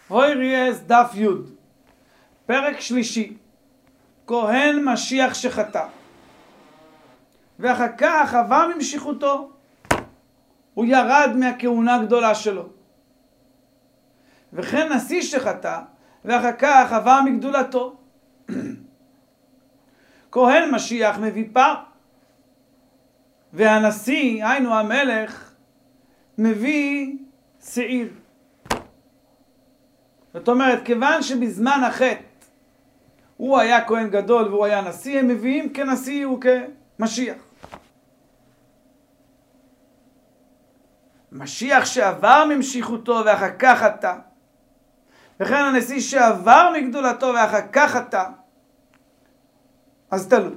הוי ריאס דף י' פרק שלישי. כהן משיח שחטא ואחר כך עבר ממשיכותו, הוא ירד מהכהונה הגדולה שלו. וכן נשיא שחטא ואחר כך עבר מגדולתו. כהן משיח מביא פר, והנשיא, היינו המלך, מביא שעיר. זאת אומרת, כיוון שבזמן החטא הוא היה כהן גדול והוא היה נשיא, הם מביאים כנשיא וכמשיח. משיח שעבר ממשיכותו ואחר כך חטא, וכן הנשיא שעבר מגדולתו ואחר כך חטא, אז תלוי.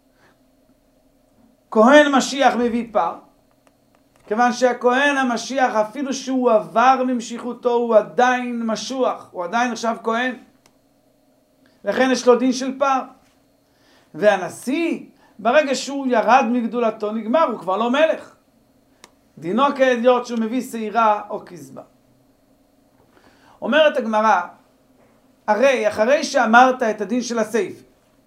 כהן משיח מביא פר, כיוון שהכהן המשיח אפילו שהוא עבר ממשיכותו הוא עדיין משוח, הוא עדיין נחשב כהן, לכן יש לו דין של פר. והנשיא ברגע שהוא ירד מגדולתו נגמר, הוא כבר לא מלך, דינו כהדיוט שהוא מביא שעירה או כזבה. אומרת הגמרא, הרי אחרי שאמרת את הדין של הסייף,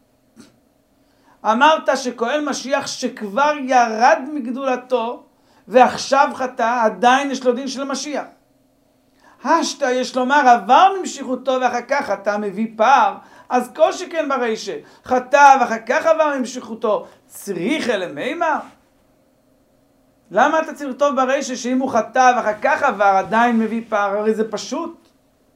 אמרת שכהן משיח שכבר ירד מגדולתו ועכשיו חטא, עדיין יש לו דין של משיח. השתא יש לומר עבר ממשיכותו ואחר כך חטא מביא פר, אז כל שכן ברישא חטא ואחר כך עבר ממשיכותו, צריך אלמימה? למה אתה צריך לכתוב ברישא שאם הוא חטא ואחר כך עבר עדיין מביא פר? הרי זה פשוט.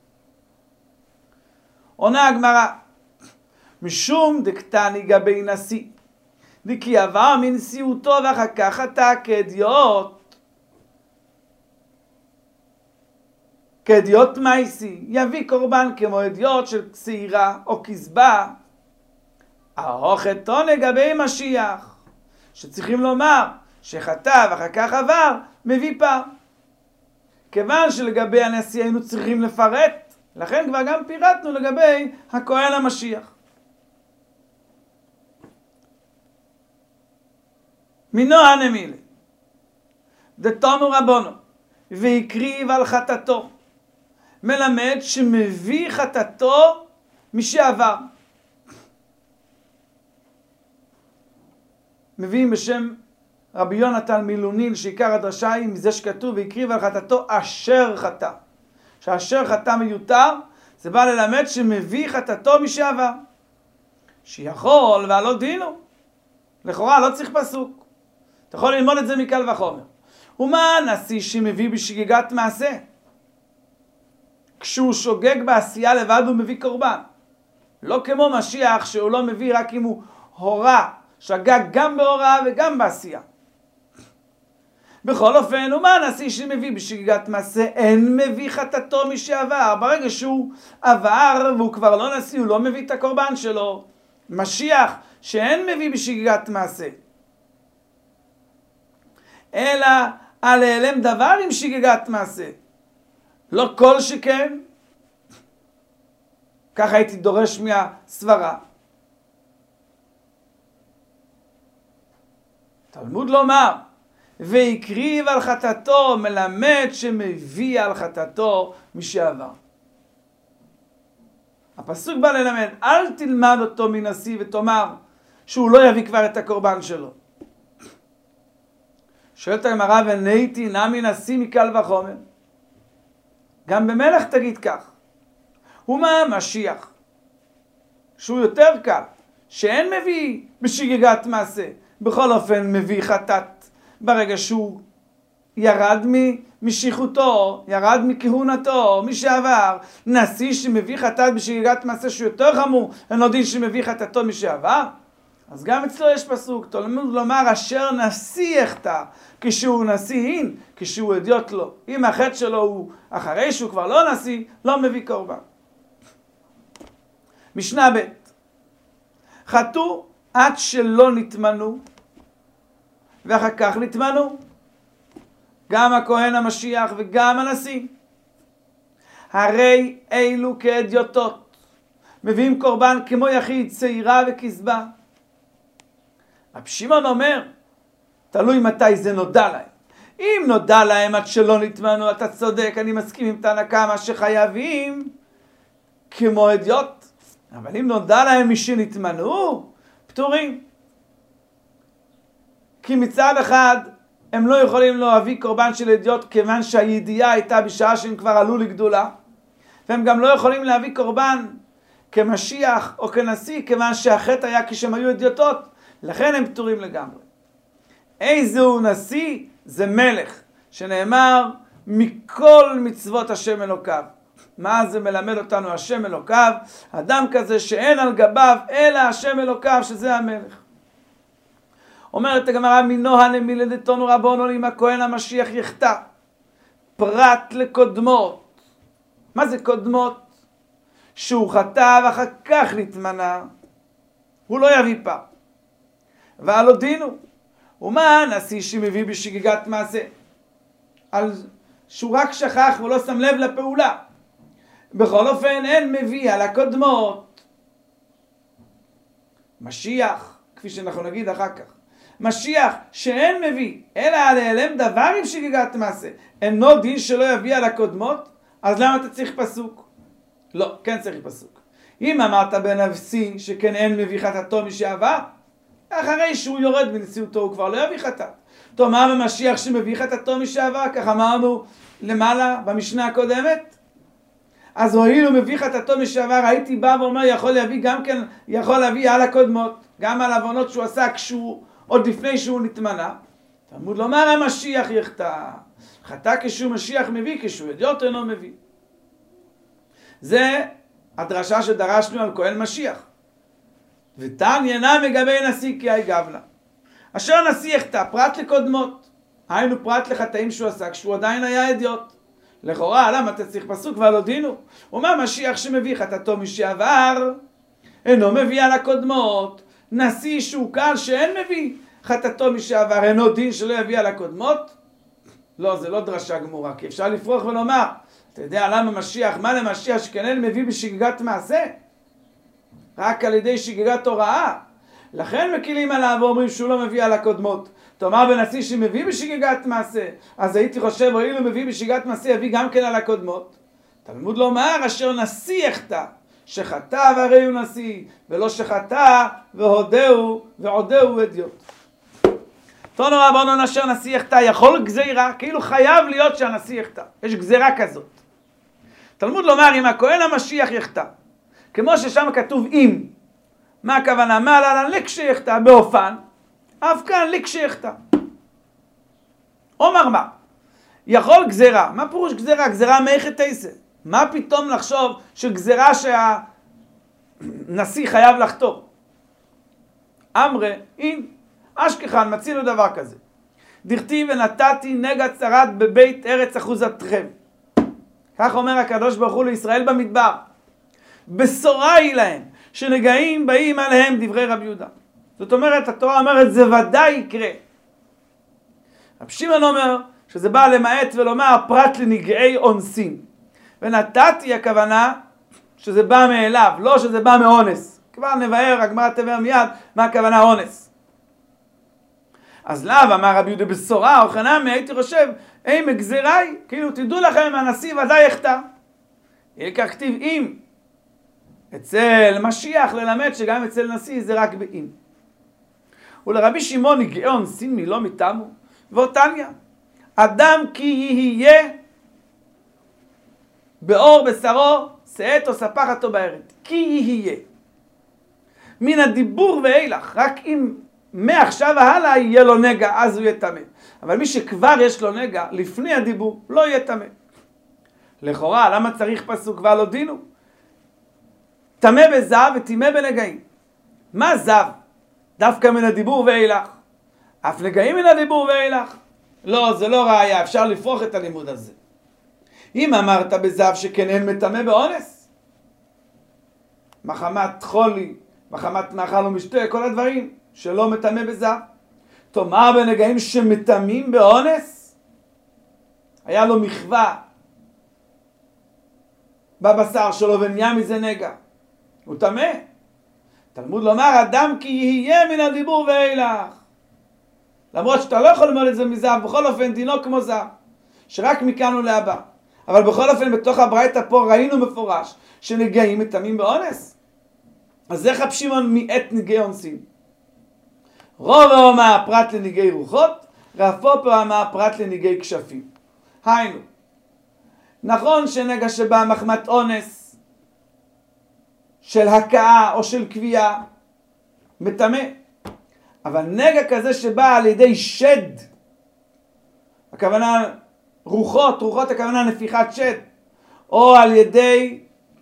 עונה הגמרא, משום דקתני גבי נשיא, וכי עבר מנשיאותו ואחר כך חטא כאדיוט מייסי, יביא קורבן כמו אדיוט של שעירה או כזבה. ההוכתו לגבי משיח, שצריכים לומר שחטא ואחר כך עבר מביא פר. כיוון שלגבי הנשיא היינו צריכים לפרט, לכן כבר גם פירטנו לגבי הכהן המשיח. מינו הנמילה דתנו רבונו והקריב על חטאתו, מלמד שמביא חטאתו משעבר. מביאים בשם רבי יונתן מילונין שעיקר הדרשה היא מזה שכתוב והקריב על חטאתו אשר חטא, שאשר חטא מיותר, זה בא ללמד שמביא חטאתו משעבר, שיכול ועלו דינו. לכאורה לא צריך פסוק, אתה יכול ללמוד את זה מקל וחומר. ומה הנשיא שמביא בשגיגת מעשה? כשהוא שוגג בעשייה לבד הוא מביא קורבן, לא כמו משיח שהוא לא מביא רק אם הוא הורה, שגג גם בהוראה וגם בעשייה. בכל אופן, ומה הנשיא שמביא בשגיגת מעשה? אין מביא חטאתו משעבר. ברגע שהוא עבר והוא כבר לא נשיא, הוא לא מביא את הקורבן שלו. משיח שאין מביא בשגיגת מעשה, אלא על העלם דבר עם שגיגת מעשה, לא כל שכן, ככה הייתי דורש מהסברה. תלמוד לומר והקריב על חטאתו, מלמד שמביא על חטאתו משעבר. הפסוק בא ללמד, אל תלמד אותו מנשיא ותאמר שהוא לא יביא כבר את הקורבן שלו. שואלת הגמרא, ונהייתי נמי נשיא מקל וחומר? גם במלך תגיד כך. ומה משיח שהוא יותר קל, שאין מביא בשגיגת מעשה, בכל אופן מביא חטאת ברגע שהוא ירד ממשיכותו, ירד מכהונתו, משעבר. נשיא שמביא חטאת בשגיגת מעשה שהוא יותר חמור, אין לו דין שמביא חטאתו משעבר? אז גם אצלו יש פסוק, תלמוד לומר אשר נשיא יחטא, כשהוא נשיא, כשהוא אדיוט לו. אם החטא שלו הוא אחרי שהוא כבר לא נשיא, לא מביא קורבן. משנה ב' חטאו עד שלא נתמנו ואחר כך נתמנו, גם הכהן המשיח וגם הנשיא. הרי אלו כאדיוטות, מביאים קורבן כמו יחיד, שעירה וכזבה. רבי שמעון אומר, תלוי מתי זה נודע להם. אם נודע להם עד שלא נתמנו, אתה צודק, אני מסכים עם תנא קמא שחייבים כמו אדיוט. אבל אם נודע להם משנתמנו, פטורים. כי מצד אחד הם לא יכולים להביא קורבן של אדיוט, כיוון שהידיעה הייתה בשעה שהם כבר עלו לגדולה, והם גם לא יכולים להביא קורבן כמשיח או כנשיא, כיוון שהחטא היה כשהם היו אדיוטות, לכן הם פטורים לגמרי. איזהו נשיא? זה מלך, שנאמר מכל מצוות השם אלוקיו. מה זה מלמד אותנו השם אלוקיו? אדם כזה שאין על גביו אלא השם אלוקיו, שזה המלך. אומרת הגמרא, מנוהל למילדתנו רבונו אם הכהן המשיח יחטא פרט לקודמות. מה זה קודמות? שהוא חטא ואחר כך נתמנה, הוא לא יביא פעם. ועל הודינו, ומה נשיא שמביא בשגיגת מעשה? על שהוא רק שכח ולא שם לב לפעולה. בכל אופן אין מביא על הקודמות. משיח, כפי שאנחנו נגיד אחר כך, משיח שאין מביא אלא להיעלם דבר עם שגיגת מעשה, אינו דין שלא יביא על הקודמות, אז למה אתה צריך פסוק? לא, כן צריך פסוק. אם אמרת בנפשי שכן אין מביא חטאתו משעבר, אחרי שהוא יורד בנשיאותו הוא כבר לא יביא חטאת. תאמר במשיח שמביא חטאתו משעבר, כך אמרנו למעלה במשנה הקודמת. אז הואיל מביא חטאתו משעבר, הייתי בא ואומר יכול להביא גם כן, יכול להביא על הקודמות, גם על עוונות שהוא עשה כשהוא, עוד לפני שהוא נתמנה. תלמוד לומר המשיח יחטא, חטא כשהוא משיח מביא, כשהוא אדיוט אינו מביא. זה הדרשה שדרשנו על כהן משיח. ותעניינה מגבי נשיא כי גבלה. אשר נשיא יחטא פרט לקודמות, היינו פרט לחטאים שהוא עשה כשהוא עדיין היה אדיוט. לכאורה, למה אתה צריך פסוק ועל הודינו? הוא אומר משיח שמביא חטאתו משעבר, אינו מביא על הקודמות. נשיא שהוא קל שאין מביא חטאתו משעבר, אינו דין שלא יביא על הקודמות? לא, זה לא דרשה גמורה, כי אפשר לפרוח ולומר, אתה יודע למה משיח, מה למשיח שכן מביא בשגיגת מעשה? רק על ידי שגיגת הוראה. לכן מקילים עליו ואומרים שהוא לא מביא על הקודמות. תאמר בנשיא שמביא בשגיגת מעשה, אז הייתי חושב, או אילו מביא בשגיגת מעשה, יביא גם כן על הקודמות. תלמוד לומר, אשר נשיא יחטא, שחטא והרי הוא נשיא, ולא שחטא והודהו ועודהו אדיוט. תנו רבנן אשר נשיא יחטא, יכול גזירה, כאילו חייב להיות שהנשיא יחטא. יש גזירה כזאת. תלמוד לומר, אם הכהן המשיח יחטא, כמו ששם כתוב אם, מה הכוונה? מה עלה לכשיחטא באופן, אף כאן לכשיחטא. אומר מה? יכול גזירה. מה פירוש גזירה? גזירה מאיכת איסה. מה פתאום לחשוב שגזירה שהנשיא חייב לחתור? אמרה, אם, אשכחן מצינו דבר כזה. דכתיב ונתתי נגע צרת בבית ארץ אחוזתכם. כך אומר הקדוש ברוך הוא לישראל במדבר. בשורה היא להם, שנגעים באים עליהם דברי רבי יהודה. זאת אומרת, התורה אומרת, זה ודאי יקרה. רב שמעון אומר, שזה בא למעט ולומר, פרט לנגעי אונסים. ונתתי הכוונה, שזה בא מאליו, לא שזה בא מאונס. כבר נבהר, הגמרא תבהר מיד, מה הכוונה אונס. אז לאו, אמר רבי יהודה בשורה, או חנמי, הייתי חושב, מגזיראי, כאילו תדעו לכם, הנשיא ודאי יחטא. כך כתיב אם. אצל משיח ללמד שגם אצל נשיא זה רק באם. ולרבי שמעון נגעי אונסים מלא מתמו, ואותניה, אדם כי יהיה באור בשרו, שאת או ספחתו בארץ. כי יהיה. מן הדיבור ואילך, רק אם מעכשיו והלאה יהיה לו נגע, אז הוא יהיה טמא. אבל מי שכבר יש לו נגע, לפני הדיבור, לא יהיה טמא. לכאורה, למה צריך פסוק ועל הודינו? טמא בזב וטמא בנגעים. מה זב? דווקא מן הדיבור ואילך. אף נגעים מן הדיבור ואילך. לא, זה לא ראיה, אפשר לפרוח את הלימוד הזה. אם אמרת בזב שכן אין מטמא באונס, מחמת חולי, מחמת מאכל ומשתה, כל הדברים שלא מטמא בזב. תאמר בנגעים שמטמאים באונס, היה לו מחווה בבשר שלו ונהיה מזה נגע. הוא טמא. תלמוד לומר, אדם כי יהיה מן הדיבור ואילך. למרות שאתה לא יכול ללמוד את זה מזהב, בכל אופן דינו כמו זהב, שרק מכאן ולהבא. אבל בכל אופן בתוך הברייתא פה ראינו מפורש שנגעים מטמאים באונס. אז איך רב שמעון מעת נגעי אונסין? רוב האומה פרט לנגעי רוחות, רב פופר אמר פרט לנגעי כשפים. היינו, נכון שנגע שבא מחמת אונס של הקאה או של קביעה מטמא, אבל נגע כזה שבא על ידי שד, הכוונה רוחות הכוונה נפיחת שד, או על ידי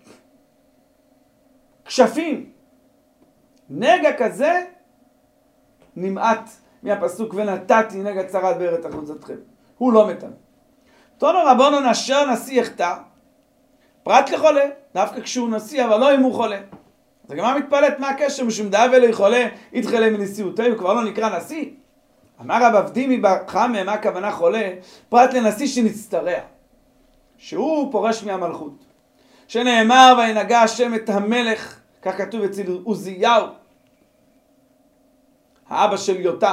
כשפים, נגע כזה נמעט מהפסוק ונתתי נגע צרת בארץ אחוזתכם, הוא לא מטמא. תונו רבונן אשר נשיא יחטא, פרט לחולה, דווקא כשהוא נשיא, אבל לא אם הוא חולה. אז הגמרא מתפלאת מה הקשר, משום דאבה לא חולה, יתחלה מנשיאותי, הוא כבר לא נקרא נשיא. אמר רב אבדימי בר חמא, מה הכוונה חולה? פרט לנשיא שנצטרע, שהוא פורש מהמלכות. שנאמר וינגע השם את המלך, כך כתוב אצל עוזיהו, האבא של יותם.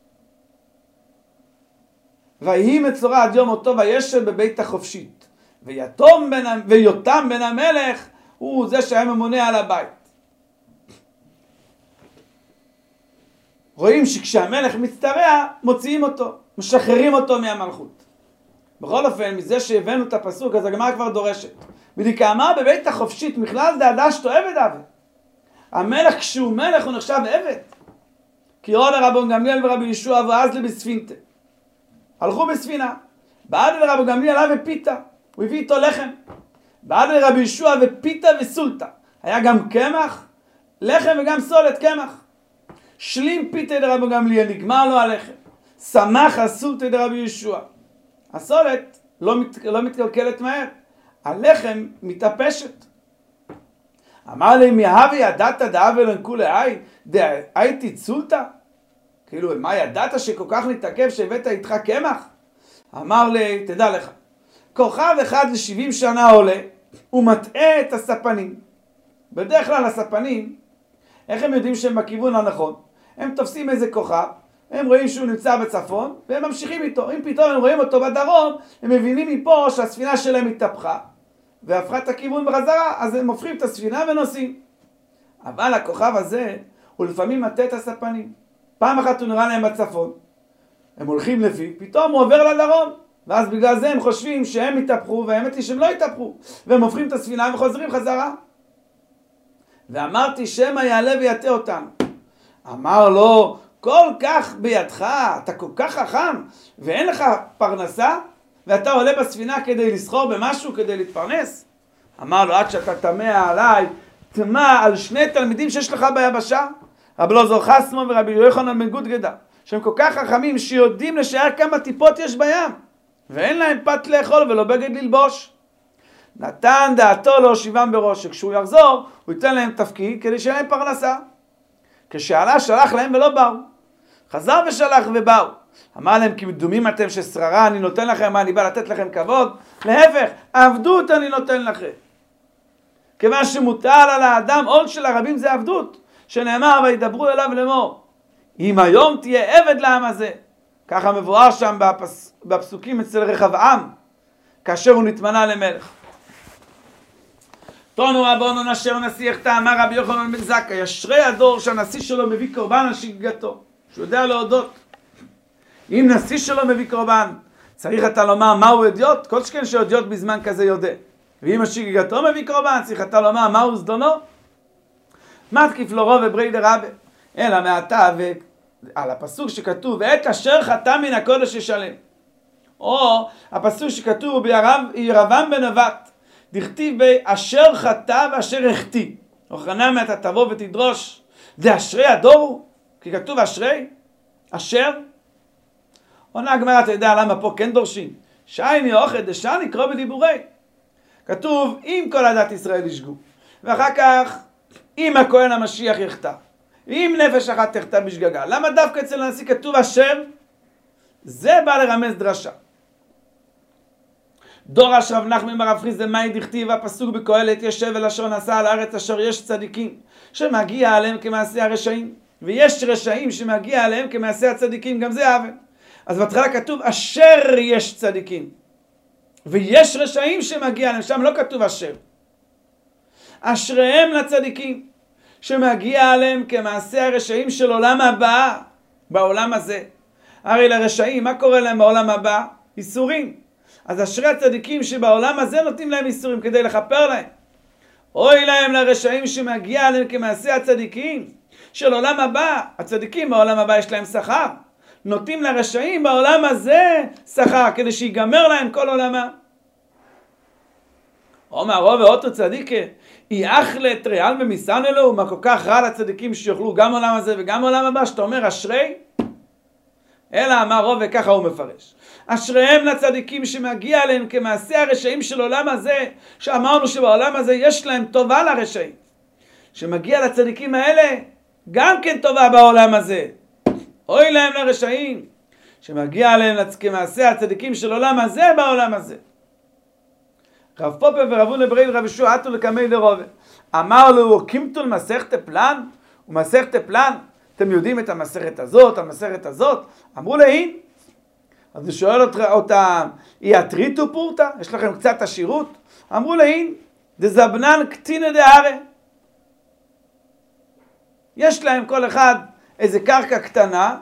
ויהי מצורע עד יום מותו וישב בבית החופשית. ויותם בן המלך הוא זה שהיה ממונה על הבית. רואים שכשהמלך מצטרע מוציאים אותו, משחררים אותו מהמלכות. בכל אופן, מזה שהבאנו את הפסוק, אז הגמרא כבר דורשת. ולכאמר בבית החופשית מכלל דעדשתו עבד עבד. המלך כשהוא מלך הוא נחשב עבד. כי ראו לרבן גמליאל ורבי יהושע ואזלי בספינתה. הלכו בספינה. בעד לרבי גמליאל עלה ופיתה. הוא הביא איתו לחם. בעד לרבי יהושע ופיתה וסולטה. היה גם קמח, לחם וגם סולת קמח. שלים פיתה לרבי גמליאל, נגמר לו הלחם. שמח הסולטה לרבי יהושע. הסולת לא מתקלקלת מהר. הלחם מתאפשת. אמר להם, יהבי ידעת דאבה לנכולי הייתי צולתא? כאילו, מה ידעת שכל כך נתעכב שהבאת איתך קמח? אמר לי, תדע לך, כוכב אחד ל70 שנה עולה, הוא מטעה את הספנים. בדרך כלל הספנים, איך הם יודעים שהם בכיוון הנכון? הם תופסים איזה כוכב, הם רואים שהוא נמצא בצפון, והם ממשיכים איתו. אם פתאום הם רואים אותו בדרום, הם מבינים מפה שהספינה שלהם התהפכה, והפכה את הכיוון בחזרה, אז הם הופכים את הספינה ונוסעים. אבל הכוכב הזה, הוא לפעמים מטעה את הספנים. פעם אחת הוא נראה להם בצפון, הם הולכים לפי, פתאום הוא עובר לדרום, ואז בגלל זה הם חושבים שהם התהפכו, והאמת היא שהם לא התהפכו, והם הופכים את הספינה וחוזרים חזרה. ואמרתי, שמא יעלה ויטעה אותם. אמר לו, כל כך בידך, אתה כל כך חכם, ואין לך פרנסה, ואתה עולה בספינה כדי לסחור במשהו, כדי להתפרנס? אמר לו, עד שאתה תמה עליי, תמה על שני תלמידים שיש לך ביבשה, רבי אלעזר חסמו ורבי יוחנן בן גודגדה, שהם כל כך חכמים שיודעים לשער כמה טיפות יש בים, ואין להם פת לאכול ולא בגד ללבוש. נתן דעתו להושיבם בראש, שכשהוא יחזור, הוא ייתן להם תפקיד כדי שיהיה להם פרנסה. כשעלה שלח להם ולא באו. חזר ושלח ובאו. אמר להם, כי מדומים אתם ששררה אני נותן לכם, מה אני בא לתת לכם כבוד? להפך, עבדות אני נותן לכם. כיוון שמוטל על האדם עול של הרבים זה עבדות, שנאמר וידברו אליו לאמור, אם היום תהיה עבד לעם הזה. ככה מבואר שם בפסוקים אצל רחבעם, כאשר הוא נתמנה למלך. תונו רבונן אשר נשיא יחטא, אמר רבי יוחנן בן זכאי, אשרי הדור שהנשיא שלו מביא קורבן על שגגתו, שהוא יודע להודות. אם נשיא שלו מביא קורבן, צריך אתה לומר מהו אדיוט? כל שכן שאדיוט בזמן כזה יודע. ואם השגגתו מביא קורבן, צריך אתה לומר מהו זדונו? מתקיף לו רוב וברי דרבה. אלא מעתה ועל הפסוק שכתוב, ואת אשר חטא מן הקודש ישלם. או הפסוק שכתוב בירבעם בן נבט, דכתיב באשר חטא ואשר החטיא. אוחנן אתה תבוא ותדרוש, זה אשרי הדור? כי כתוב אשרי, אשר. עונה הגמרא, אתה יודע למה פה כן דורשים? שייני אוכל דשני נקרא בדיבורי. כתוב אם כל עדת ישראל ישגו, ואחר כך אם הכהן המשיח יחטא, ואם נפש אחת תחטא בשגגה. למה דווקא אצל הנשיא כתוב אשר? זה בא לרמז דרשה. דורש רב נחמן בר אפריסא מאי דכתיב, הפסוק בקהלת, ישב אל אשר נשא על הארץ אשר יש צדיקים שמגיע עליהם כמעשה הרשעים, ויש רשעים שמגיע עליהם כמעשה הצדיקים, גם זה עוול. אז בהתחלה כתוב אשר יש צדיקים, ויש רשעים שמגיע להם, שם לא כתוב אשר. אשריהם לצדיקים, שמגיע עליהם כמעשה הרשעים של עולם הבא, בעולם הזה. הרי לרשעים, מה קורה להם בעולם הבא? איסורים. אז אשרי הצדיקים שבעולם הזה נותנים להם איסורים כדי לכפר להם. אוי להם לרשעים שמגיע עליהם כמעשה הצדיקים של עולם הבא. הצדיקים בעולם הבא יש להם שכר. נותנים לרשעים בעולם הזה שכר כדי שיגמר להם כל עולמה. אומר רוב ואותו צדיק יאכלת ריאל ממיסן אלוהו, מה כל כך רע לצדיקים שיוכלו גם עולם הזה וגם עולם הבא, שאתה אומר אשרי? אלא אמר רוב וככה הוא מפרש. אשריהם לצדיקים שמגיע עליהם כמעשה הרשעים של עולם הזה, שאמרנו שבעולם הזה יש להם טובה לרשעים. שמגיע לצדיקים האלה גם כן טובה בעולם הזה. אוי להם לרשעים, שמגיע עליהם כמעשה הצדיקים של עולם הזה בעולם הזה. רב פופר ורב הונא בריל רב ישוע עטו לקמי דרובה. אמר לו, קימתו למסכת פלן? ומסכת פלן, אתם יודעים את המסכת הזאת, המסכת הזאת? אמרו להין. אז הוא שואל אותם, היא אטריטו פורטה? יש לכם קצת עשירות? אמרו להין, דזבנן קטינא דהרא. יש להם כל אחד איזה קרקע קטנה,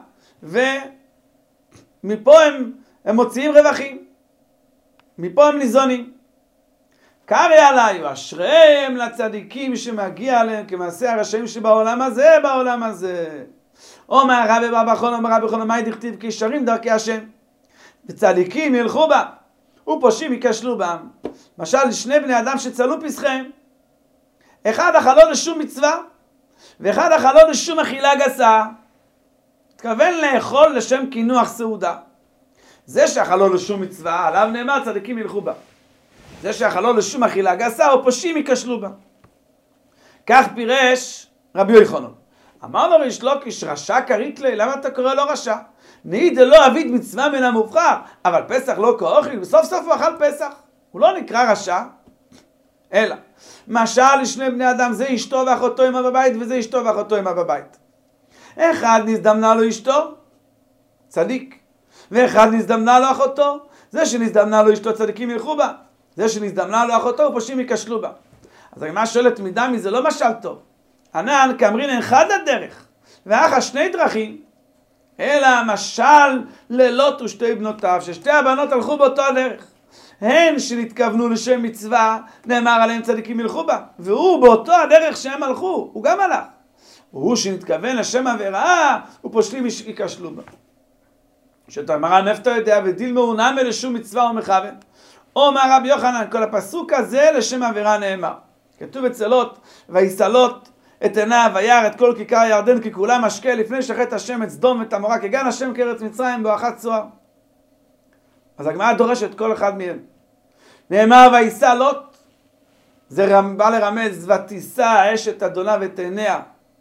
ומפה הם מוציאים רווחים. מפה הם ניזונים. קרא עליו, אשריהם לצדיקים שמגיע עליהם כמעשה הרשעים שבעולם הזה, בעולם הזה. אומר רבי בר חנא, אומר רבי חנא, מאי דכתיב כי ישרים דרכי השם, וצדיקים ילכו בה, ופושעים ייכשלו בם. למשל, שני בני אדם שצלו פסחיהם, אחד אכלו לשום מצווה, ואחד אכלו לשום אכילה גסה. התכוון לאכול לשם קינוח סעודה. זה שאכלו לשום מצווה, עליו נאמר צדיקים ילכו בה. זה שאכלו לשום אכילה גסה, או פושעים ייכשלו בה. כך פירש רבי יוחנן. אמר לו ריש לוקיש, רשע קרית לי, למה אתה קורא לו רשע? נהי דלא עביד מצווה מן המובחר, אבל פסח לא כאוכל, בסוף סוף הוא אכל פסח. הוא לא נקרא רשע, אלא משל לשני בני אדם, זה אשתו ואחותו עמה בבית, וזה אשתו ואחותו עמה בבית. אחד נזדמנה לו אשתו, צדיק, ואחד נזדמנה לו אחותו. זה שנזדמנה לו אשתו, צדיקים ילכו בה. זה שנזדמנה לו אחותו, ופושעים ייכשלו בה. אז הגמרא שואלת מדמי, זה לא משל טוב. ענן כאמרין אין חד הדרך, ואחא שני דרכים, אלא משל ללוט ושתי בנותיו, ששתי הבנות הלכו באותו הדרך. הן שנתכוונו לשם מצווה, נאמר עליהם צדיקים ילכו בה, והוא באותו הדרך שהם הלכו, הוא גם הלך. הוא שנתכוון לשם עבירה, ופושעים ייכשלו בה. שאתה אמרה נפתו יודע, ודיל מעונם לשום מצווה ומכוון. אומר רבי יוחנן, כל הפסוק הזה לשם עבירה נאמר. כתוב אצל לוט, ויסלוט את עיניו וירא את כל כיכר הירדן ככולה משקה, לפני שחט השם את סדום ואת עמורה, כגן השם כארץ מצרים בואכה צוהר. אז הגמרא דורשת כל אחד מהם. נאמר ויסע לוט, זה בא לרמז, ותישא אשת אדוניו את עיניה.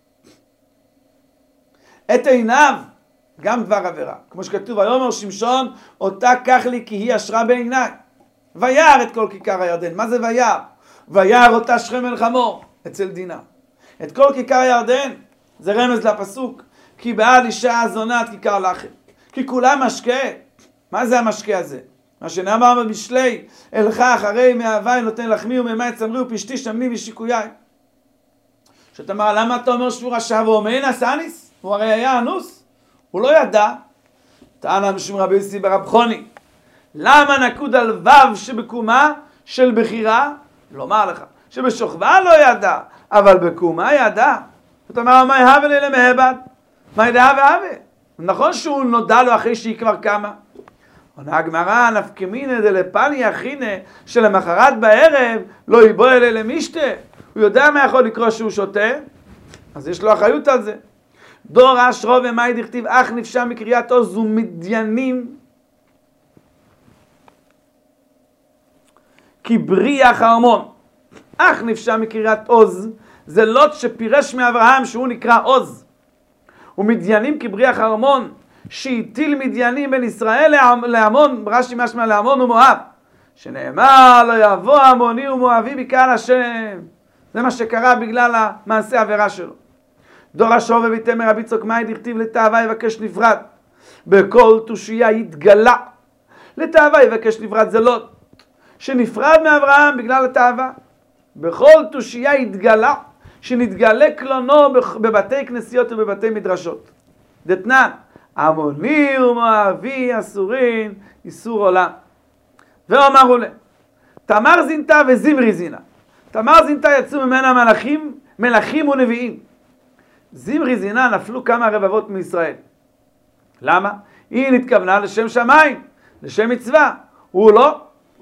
את עיניו, גם דבר עבירה. כמו שכתוב, ויאמר שמשון, אותה קח לי כי היא אשרה בעיניי. וירא את כל כיכר הירדן. מה זה וירא? וירא אותה שכם אל חמור, אצל דינה. את כל כיכר הירדן, זה רמז לפסוק, כי בעל אישה זונת כיכר לחם. כי כולה משקה. מה זה המשקה הזה? מה שנאמר במשלי, אלך אחרי מאהבי נותן לחמי וממי צמרי ופשתי שמני ושיקויי. שאתה אומר, למה אתה אומר שהוא רשע ואומר אסניס? הוא הרי היה אנוס. הוא לא ידע. טענה משום רבי יוסי ברב חוני. למה נקוד על וו שבקומה של בחירה? לומר לך, שבשוכבה לא ידע, אבל בקומה ידע. זאת אומרת, מה יהווה לי למהבד? מה ידעה והווה? נכון שהוא נודע לו אחרי שהיא כבר קמה. עונה הגמרא, נפקמינא דלפני אחינא, שלמחרת בערב לא יבוא אלה למשתה. הוא יודע מה יכול לקרוא שהוא שותה, אז יש לו אחריות על זה. דור אשרו ומאי דכתיב, אך נפשע מקריאת עוז ומדיינים, כי בריח הארמון. אך נפשע מקריאת עוז, זה לוט שפירש מאברהם שהוא נקרא עוז. ומדיינים כבריח הארמון, שהטיל מדיינים בין ישראל לעמון, רש"י משמע לעמון ומואב, שנאמר לא יבוא עמוני ומואבי בקהל השם. זה מה שקרה בגלל המעשה העבירה שלו. דור השוב ותמר רבי צוק מאי דכתיב לתאווה יבקש נפרד, בכל תושייה יתגלה. לתאווה יבקש נפרד זה לוט. שנפרד מאברהם בגלל התאווה. בכל תושייה התגלה, שנתגלה קלונו בבתי כנסיות ובבתי מדרשות. דתנן, עמוני ומואבי אסורין איסור עולם. ואמרו להם, תמר זינתה וזמרי זינה. תמר זינתה יצאו ממנה מלכים ונביאים. זמרי זינה נפלו כמה רבבות מישראל. למה? היא נתכוונה לשם שמיים, לשם מצווה. הוא לא.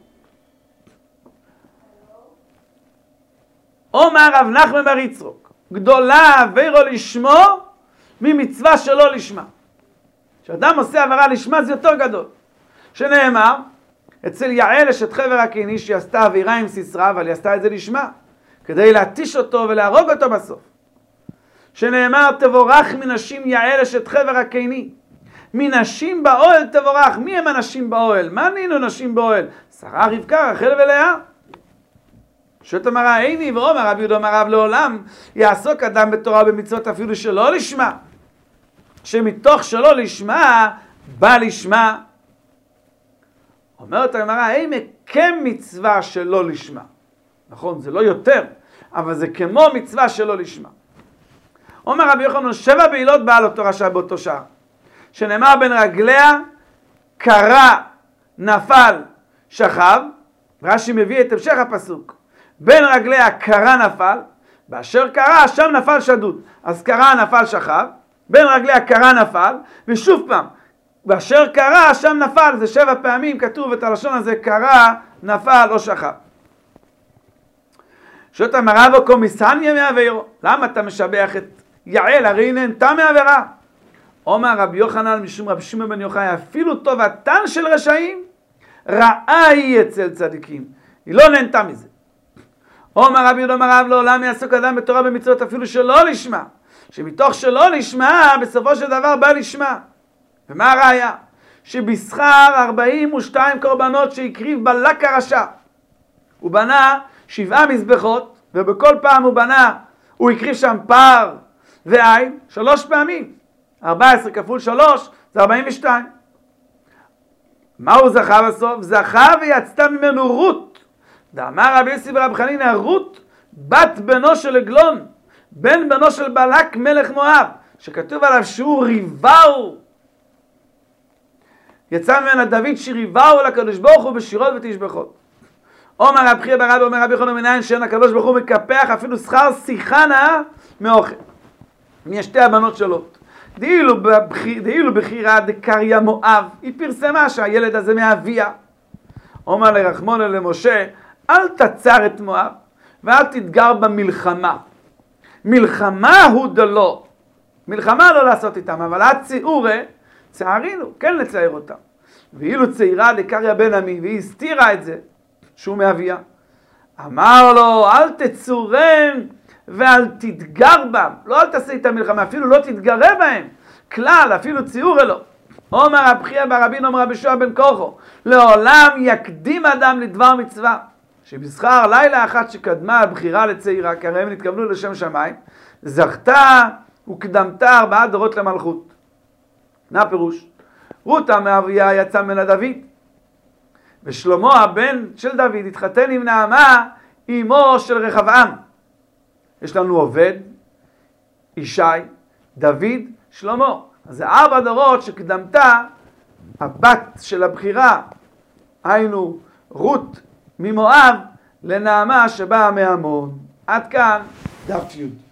אומר רב נחמן בר יצחוק, גדולה עבירו לשמו ממצווה שלא לשמה. כשאדם עושה עבירה לשמה זה יותר גדול. שנאמר, אצל יעל אשת חבר הקיני שהיא עשתה עבירה עם סיסרא, אבל היא עשתה את זה לשמה, כדי להתיש אותו ולהרוג אותו בסוף. שנאמר, תבורך מנשים יעל אשת חבר הקיני. מנשים באוהל תבורך. מי הם הנשים באוהל? מה נינו נשים באוהל? שרה, רבקה, רחל ולאה. שאת אמרה, איני ואומר רבי יהודה אמר רב לעולם, יעסוק אדם בתורה ובמצוות אפילו שלא לשמה. שמתוך שלא לשמה, בא לשמה. אומרת הגמרא, כמצווה שלא לשמה. נכון, זה לא יותר, אבל זה כמו מצווה שלא לשמה. אומר רבי יוחנן, 7 בעילות באה לאותו רשע באותו שעה. שנאמר בין רגליה, קרא, נפל, שכב. רש"י מביא את המשך הפסוק. בין רגליה קרא נפל, באשר קרא שם נפל שדוד. אז קרא נפל שכב, בין רגליה קרא נפל, ושוב פעם, באשר קרא שם נפל, זה 7 פעמים כתוב את הלשון הזה, קרא, נפל או שכב. שואלת אמרה בו קומיסניה מעבירו, למה אתה משבח את יעל? הרי היא נהנתה מעבירה. אומר רבי יוחנן משום רבי שמעון בן יוחאי, אפילו טובתן של רשעים רעה היא אצל צדיקים, היא לא נהנתה מזה. אומר רבי יהודה אמר רב לעולם יעסוק אדם בתורה במצוות אפילו שלא לשמה, שמתוך שלא לשמה בסופו של דבר בא לשמה. ומה הראיה? שבשכר 42 קורבנות שהקריב בלק הרשע, הוא בנה 7 מזבחות, ובכל פעם הוא הקריב שם פר ועין 3 פעמים. 14 כפול 3 זה 42. מה הוא זכה בסוף? זכה ויצתה ממנו רות. דאמר רבי יוסי ברב חנינא, רות בת בנו של עגלון, בן בנו של בלק מלך מואב, שכתוב עליו שהוא ריבהו. יצא ממנה דוד שריבהו לקדוש ברוך הוא בשירות ותשבחות. אומר רב חייא בר אבא אומר רבי יוחנן מניין שאין הקדוש ברוך הוא מקפח אפילו שכר שיחה נאה מאוכל. משתי הבנות שלו. דאילו בחירה דקריה מואב, היא פרסמה שהילד הזה מאביה. אומר לרחמונה למשה, אל תצר את מואב ואל תתגר במלחמה. מלחמה הוא דלו. מלחמה לא לעשות איתם, אבל הציעורה, צערינו, כן לצייר אותם. ואילו צעירה דקריה בן עמי, והיא הסתירה את זה, שהוא מאביה. אמר לו, אל תצורם ואל תתגר בם. לא אל תעשה איתם מלחמה, אפילו לא תתגרה בהם. כלל, אפילו ציור אלו. אומר רב חייא בר רבין, אומר רבי יהושע בן כוחו, לעולם יקדים אדם לדבר מצווה. שבשכר לילה אחת שקדמה הבחירה לצעירה, כי הרי הם נתכוונו לשם שמיים, זכתה וקדמתה 4 דורות למלכות. מה פירוש? רות המאביה יצא מן דוד. ושלמה הבן של דוד התחתן עם נעמה, אמו של רחבעם. יש לנו עובד, ישי, דוד, שלמה. אז זה 4 דורות שקדמתה הבת של הבחירה, היינו רות ממואב, לנעמה שבאה מעמון. עד כאן דף י'.